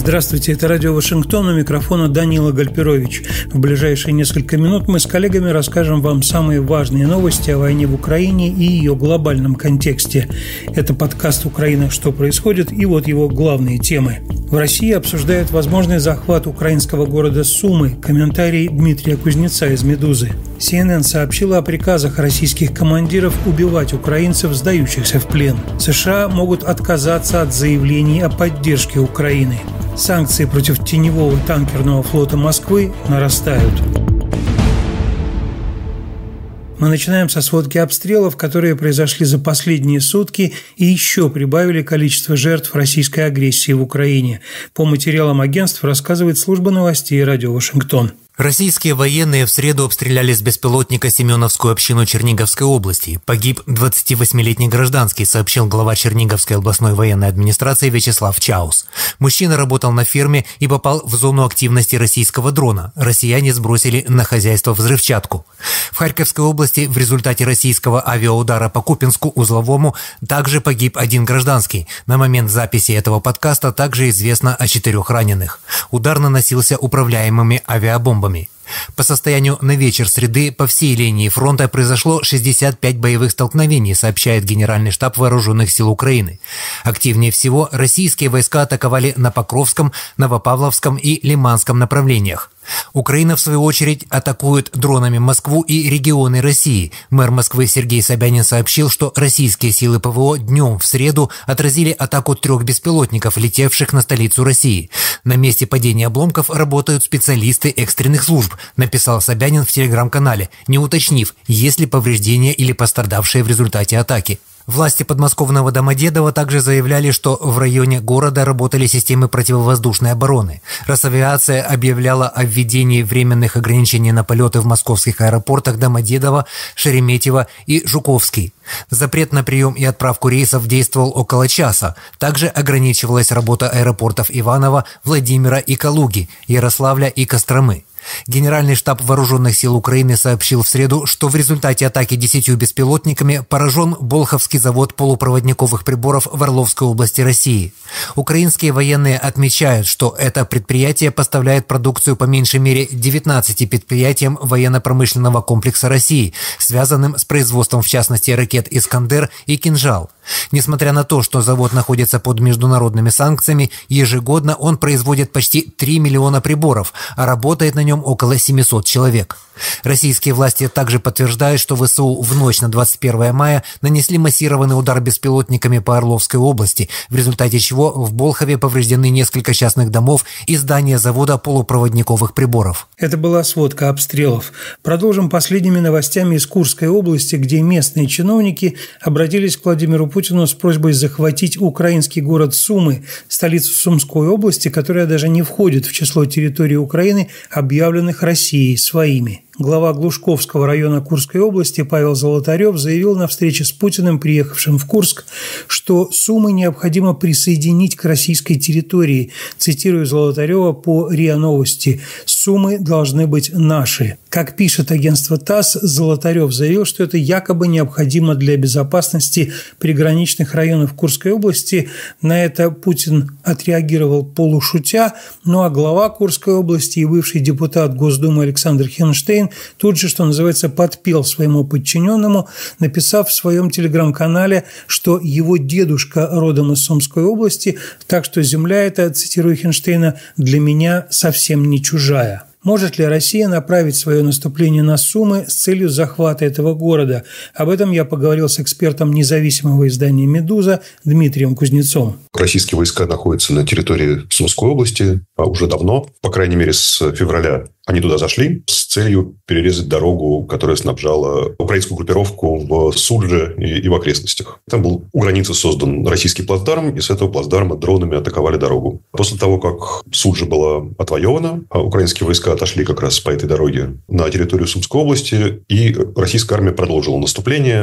Здравствуйте, это радио Вашингтон, у микрофона Данила Гальперович. В ближайшие несколько минут мы с коллегами расскажем вам самые важные новости о войне в Украине и ее глобальном контексте. Это подкаст «Украина. Что происходит?» и вот его главные темы. В России обсуждают возможный захват украинского города Сумы. Комментарий Дмитрия Кузнеца из «Медузы». CNN сообщила о приказах российских командиров убивать украинцев, сдающихся в плен. США могут отказаться от заявлений о поддержке Украины. Санкции против теневого танкерного флота Москвы нарастают. Мы начинаем со сводки обстрелов, которые произошли за последние сутки и еще прибавили количество жертв российской агрессии в Украине. По материалам агентств рассказывает служба новостей радио Вашингтон. Российские военные в среду обстреляли с беспилотника Семеновскую общину Черниговской области. Погиб 28-летний гражданский, сообщил глава Черниговской областной военной администрации Вячеслав Чаус. Мужчина работал на ферме и попал в зону активности российского дрона. Россияне сбросили на хозяйство взрывчатку. В Харьковской области в результате российского авиаудара по Купинску узловому также погиб один гражданский. На момент записи этого подкаста также известно о 4 раненых. Удар наносился управляемыми авиабомбами. По состоянию на вечер среды по всей линии фронта произошло 65 боевых столкновений, сообщает Генеральный штаб Вооруженных сил Украины. Активнее всего российские войска атаковали на Покровском, Новопавловском и Лиманском направлениях. Украина, в свою очередь, атакует дронами Москву и регионы России. Мэр Москвы Сергей Собянин сообщил, что российские силы ПВО днем в среду отразили атаку 3 беспилотников, летевших на столицу России. На месте падения обломков работают специалисты экстренных служб, написал Собянин в телеграм-канале, не уточнив, есть ли повреждения или пострадавшие в результате атаки. Власти подмосковного Домодедово также заявляли, что в районе города работали системы противовоздушной обороны. Росавиация объявляла о введении временных ограничений на полеты в московских аэропортах Домодедово, Шереметьево и Жуковский. Запрет на прием и отправку рейсов действовал около часа. Также ограничивалась работа аэропортов Иваново, Владимира и Калуги, Ярославля и Костромы. Генеральный штаб Вооруженных сил Украины сообщил в среду, что в результате атаки 10 беспилотниками поражен Болховский завод полупроводниковых приборов в Орловской области России. Украинские военные отмечают, что это предприятие поставляет продукцию по меньшей мере 19 предприятиям военно-промышленного комплекса России, связанным с производством в частности ракет «Искандер» и «Кинжал». Несмотря на то, что завод находится под международными санкциями, ежегодно он производит почти 3 миллиона приборов, а работает на нем около 700 человек. Российские власти также подтверждают, что ВСУ в ночь на 21 мая нанесли массированный удар беспилотниками по Орловской области, в результате чего в Болхове повреждены несколько частных домов и здание завода полупроводниковых приборов. Это была сводка обстрелов. Продолжим последними новостями из Курской области, где местные чиновники обратились к Владимиру Путину с просьбой захватить украинский город Сумы, столицу Сумской области, которая даже не входит в число территорий Украины, объявленных Россией своими. Глава Глушковского района Курской области Павел Золотарев заявил на встрече с Путиным, приехавшим в Курск, что Сумы необходимо присоединить к российской территории. Цитирую Золотарева по РИА Новости: «Сумы должны быть наши». Как пишет агентство ТАСС, Золотарев заявил, что это якобы необходимо для безопасности приграничных районов Курской области. На это Путин отреагировал полушутя, ну а глава Курской области и бывший депутат Госдумы Александр Хенштейн тут же, что называется, подпел своему подчиненному, написав в своем телеграм-канале, что его дедушка родом из Сумской области, так что земля эта, цитирую Хенштейна, для меня совсем не чужая. Может ли Россия направить свое наступление на Сумы с целью захвата этого города? Об этом я поговорил с экспертом независимого издания «Медуза» Дмитрием Кузнецом. Российские войска находятся на территории Сумской области уже давно, по крайней мере, с февраля. Они туда зашли с целью перерезать дорогу, которая снабжала украинскую группировку в Судже и в окрестностях. Там был у границы создан российский плацдарм, и с этого плацдарма дронами атаковали дорогу. После того, как Суджа была отвоевана, украинские войска отошли как раз по этой дороге на территорию Сумской области, и российская армия продолжила наступление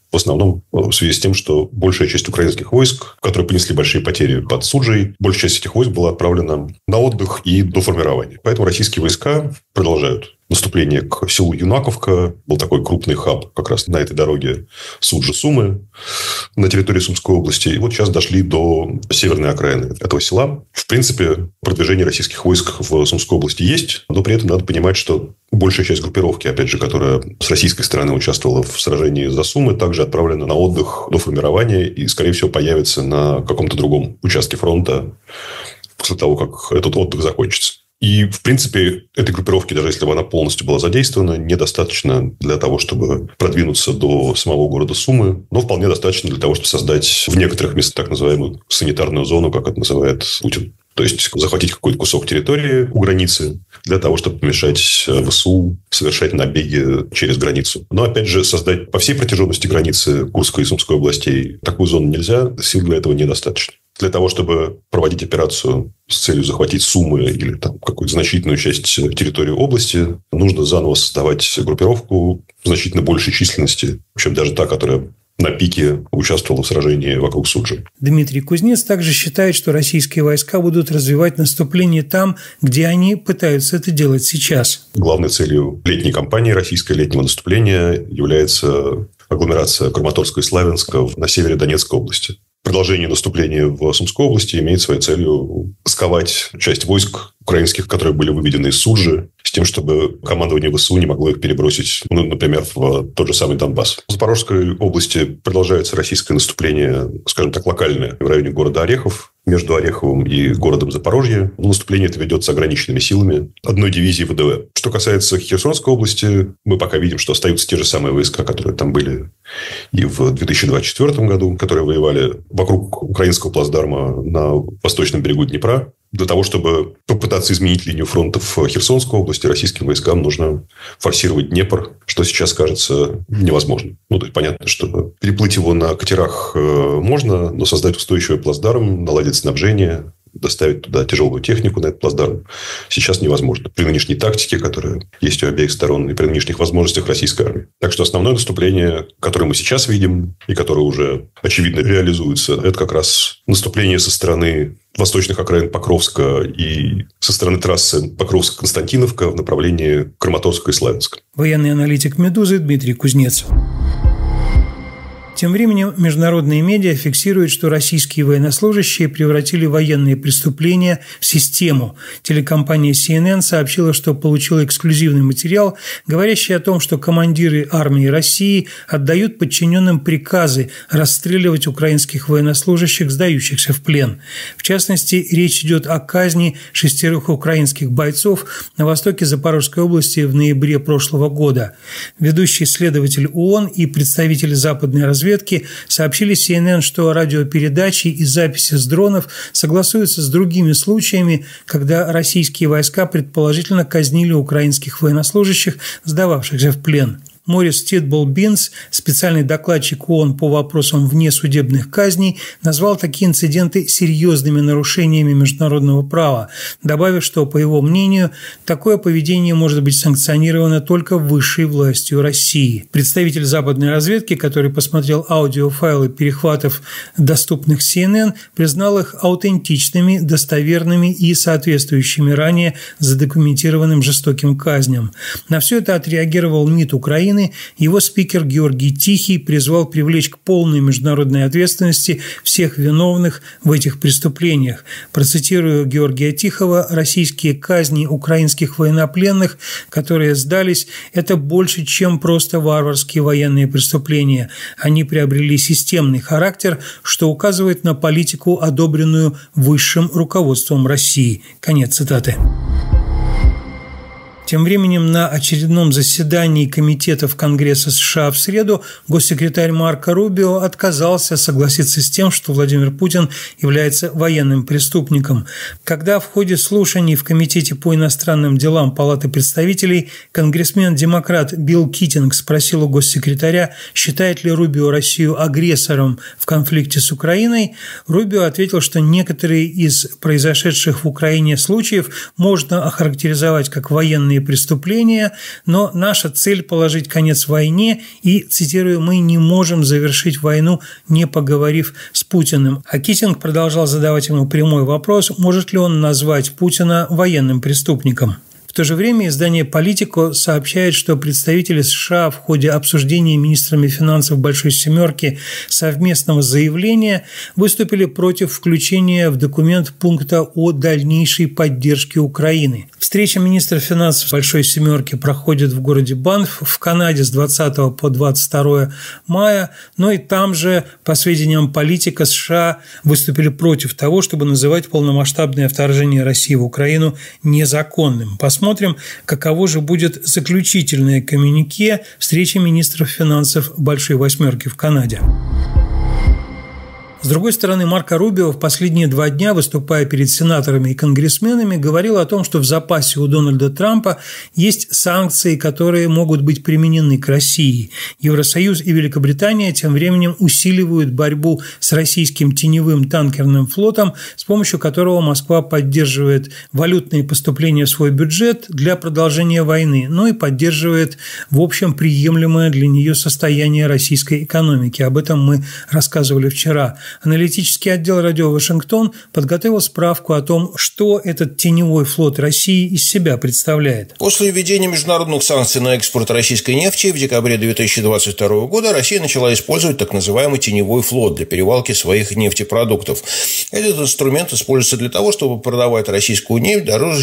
В основном в связи с тем, что большая часть украинских войск, которые понесли большие потери под Суджей, большая часть этих войск была отправлена на отдых и до формирования. Поэтому российские войска продолжают наступление к селу Юнаковка. Был такой крупный хаб как раз на этой дороге Суджи-Сумы на территории Сумской области. И вот сейчас дошли до северной окраины этого села. В принципе, продвижение российских войск в Сумской области есть, но при этом надо понимать, что большая часть группировки, опять же, которая с российской стороны участвовала в сражении за Сумы, также отправлена на отдых до формирования и, скорее всего, появится на каком-то другом участке фронта после того, как этот отдых закончится. И, в принципе, этой группировки, даже если бы она полностью была задействована, недостаточно для того, чтобы продвинуться до самого города Сумы, но вполне достаточно для того, чтобы создать в некоторых местах так называемую санитарную зону, как это называет Путин. То есть, захватить какой-то кусок территории у границы для того, чтобы помешать ВСУ совершать набеги через границу. Но, опять же, создать по всей протяженности границы Курской и Сумской областей такую зону нельзя, сил для этого недостаточно. Для того, чтобы проводить операцию с целью захватить Сумы или там какую-то значительную часть территории области, нужно заново создавать группировку значительно большей численности, чем даже та, которая на пике участвовала в сражении вокруг Суджи. Дмитрий Кузнец также считает, что российские войска будут развивать наступление там, где они пытаются это делать сейчас. Главной целью летней кампании российского летнего наступления является агломерация Краматорска и Славянска на севере Донецкой области. Продолжение наступления в Сумской области имеет своей целью сковать часть войск украинских, которые были выведены из Суджи, с тем, чтобы командование ВСУ не могло их перебросить, например, в тот же самый Донбасс. В Запорожской области продолжается российское наступление, скажем так, локальное, в районе города Орехов, между Ореховым и городом Запорожье. Наступление это ведется ограниченными силами одной дивизии ВДВ. Что касается Херсонской области, мы пока видим, что остаются те же самые войска, которые там были и в 2024 году, которые воевали вокруг украинского плацдарма на восточном берегу Днепра. Для того, чтобы попытаться изменить линию фронта в Херсонской области, российским войскам нужно форсировать Днепр, что сейчас кажется невозможным. То есть, понятно, что переплыть его на катерах можно, но создать устойчивый плацдарм, наладить снабжение, доставить туда тяжелую технику на этот плацдарм сейчас невозможно. При нынешней тактике, которая есть у обеих сторон, и при нынешних возможностях российской армии. Так что основное наступление, которое мы сейчас видим, и которое уже очевидно реализуется, это как раз наступление со стороны восточных окраин Покровска и со стороны трассы Покровск-Константиновка в направлении Краматорска и Славянска. Военный аналитик «Медузы» Дмитрий Кузнец. Тем временем международные медиа фиксируют, что российские военнослужащие превратили военные преступления в систему. Телекомпания CNN сообщила, что получила эксклюзивный материал, говорящий о том, что командиры армии России отдают подчиненным приказы расстреливать украинских военнослужащих, сдающихся в плен. В частности, речь идет о казни 6 украинских бойцов на востоке Запорожской области в ноябре прошлого года. Ведущий следователь ООН и представитель западной разведки сообщили CNN, что радиопередачи и записи с дронов согласуются с другими случаями, когда российские войска предположительно казнили украинских военнослужащих, сдававшихся в плен. Морис Титбол-Бинс, специальный докладчик ООН по вопросам внесудебных казней, назвал такие инциденты серьезными нарушениями международного права, добавив, что, по его мнению, такое поведение может быть санкционировано только высшей властью России. Представитель западной разведки, который посмотрел аудиофайлы перехватов, доступных CNN, признал их аутентичными, достоверными и соответствующими ранее задокументированным жестоким казням. На все это отреагировал МИД Украины. Его спикер Георгий Тихий призвал привлечь к полной международной ответственности всех виновных в этих преступлениях. Процитирую Георгия Тихого: «Российские казни украинских военнопленных, которые сдались, это больше, чем просто варварские военные преступления. Они приобрели системный характер, что указывает на политику, одобренную высшим руководством России». Конец цитаты. Тем временем на очередном заседании комитетов Конгресса США в среду госсекретарь Марко Рубио отказался согласиться с тем, что Владимир Путин является военным преступником. Когда в ходе слушаний в Комитете по иностранным делам Палаты представителей конгрессмен-демократ Билл Китинг спросил у госсекретаря, считает ли Рубио Россию агрессором в конфликте с Украиной, Рубио ответил, что некоторые из произошедших в Украине случаев можно охарактеризовать как военные военные преступления, но наша цель – положить конец войне, и, цитирую, «мы не можем завершить войну, не поговорив с Путиным». А Киссинг продолжал задавать ему прямой вопрос, может ли он назвать Путина военным преступником. В то же время издание «Политико» сообщает, что представители США в ходе обсуждения министрами финансов «Большой семерки» совместного заявления выступили против включения в документ пункта о дальнейшей поддержке Украины. Встреча министров финансов «Большой семерки» проходит в городе Банф в Канаде с 20 по 22 мая, но и там же, по сведениям «Политико», США выступили против того, чтобы называть полномасштабное вторжение России в Украину незаконным. Посмотрим, каково же будет заключительное коммюнике встречи министров финансов «Большой восьмерки» в Канаде. С другой стороны, Марко Рубио в последние 2 дня, выступая перед сенаторами и конгрессменами, говорил о том, что в запасе у Дональда Трампа есть санкции, которые могут быть применены к России. Евросоюз и Великобритания тем временем усиливают борьбу с российским теневым танкерным флотом, с помощью которого Москва поддерживает валютные поступления в свой бюджет для продолжения войны, но и поддерживает, в общем, приемлемое для нее состояние российской экономики. Об этом мы рассказывали вчера. Аналитический отдел «Радио Вашингтон» подготовил справку о том, что этот теневой флот России из себя представляет. После введения международных санкций на экспорт российской нефти в декабре 2022 года Россия начала использовать так называемый теневой флот для перевалки своих нефтепродуктов. Этот инструмент используется для того, чтобы продавать российскую нефть дороже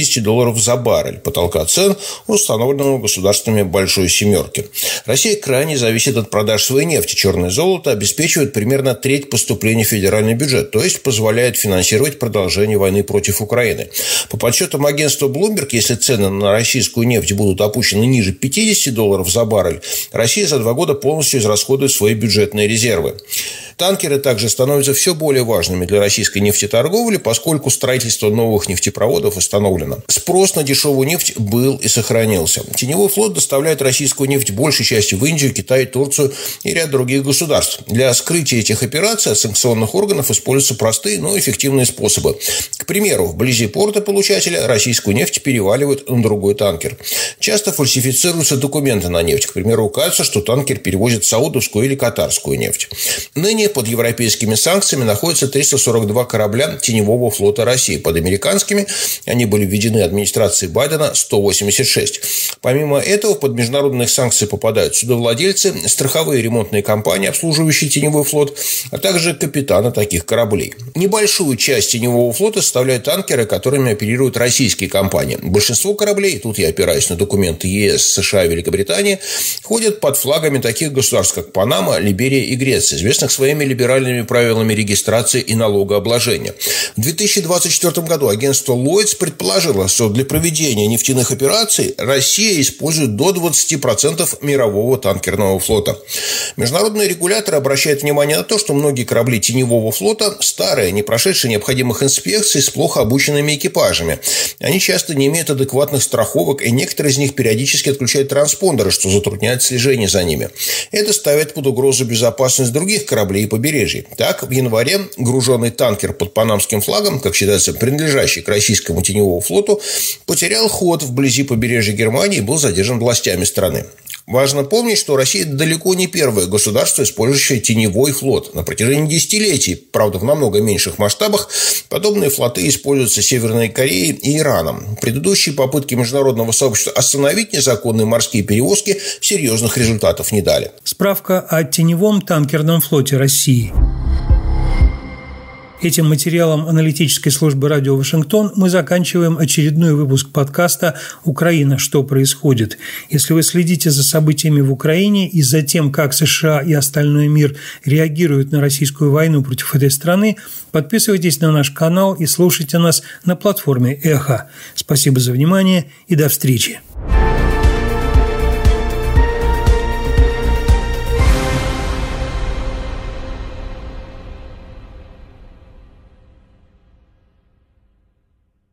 $60 за баррель, потолка цен, установленного государствами Большой семерки. Россия крайне зависит от продаж своей нефти. Черное золото обеспечивает примерно треть поступления в федеральный бюджет, то есть позволяет финансировать продолжение войны против Украины. По подсчетам агентства Bloomberg, если цены на российскую нефть будут опущены ниже $50 за баррель, Россия за 2 года полностью израсходует свои бюджетные резервы. Танкеры также становятся все более важными для российской нефтеторговли, поскольку строительство новых нефтепроводов остановлено. Спрос на дешевую нефть был и сохранился. Теневой флот доставляет российскую нефть большей частью в Индию, Китай, Турцию и ряд других государств. Для скрытия этих операций от санкционных органов используются простые, но эффективные способы. К примеру, вблизи порта получателя российскую нефть переваливают на другой танкер. Часто фальсифицируются документы на нефть. К примеру, указывается, что танкер перевозит саудовскую или катарскую нефть. Ныне под европейскими санкциями находятся 342 корабля теневого флота России. Под американскими они были введены администрацией Байдена 186. Помимо этого, под международные санкции попадают судовладельцы, страховые ремонтные компании, обслуживающие теневой флот, а также капитаны таких кораблей. Небольшую часть теневого флота составляют танкеры, которыми оперируют российские компании. Большинство кораблей, тут я опираюсь на документы ЕС, США и Великобритании, ходят под флагами таких государств, как Панама, Либерия и Греция, известных своими либеральными правилами регистрации и налогообложения. В 2024 году агентство Lloyds предположило, что для проведения нефтяных операций Россия использует до 20% мирового танкерного флота. Международные регуляторы обращают внимание на то, что многие корабли теневого флота старые, не прошедшие необходимых инспекций, с плохо обученными экипажами. Они часто не имеют адекватных страховок, и некоторые из них периодически отключают транспондеры, что затрудняет слежение за ними. Это ставит под угрозу безопасность других кораблей и побережья. Так, в январе груженный танкер под панамским флагом, как считается, принадлежащий к российскому теневому флоту, потерял ход вблизи побережья Германии и был задержан властями страны. Важно помнить, что Россия далеко не первое государство, использующее теневой флот. На протяжении десятилетий, правда в намного меньших масштабах, подобные флоты используются Северной Кореей и Ираном. Предыдущие попытки международного сообщества остановить незаконные морские перевозки серьезных результатов не дали. Справка о теневом танкерном флоте России. Этим материалом аналитической службы «Радио Вашингтон» мы заканчиваем очередной выпуск подкаста «Украина. Что происходит?». Если вы следите за событиями в Украине и за тем, как США и остальной мир реагируют на российскую войну против этой страны, подписывайтесь на наш канал и слушайте нас на платформе «Эхо». Спасибо за внимание и до встречи.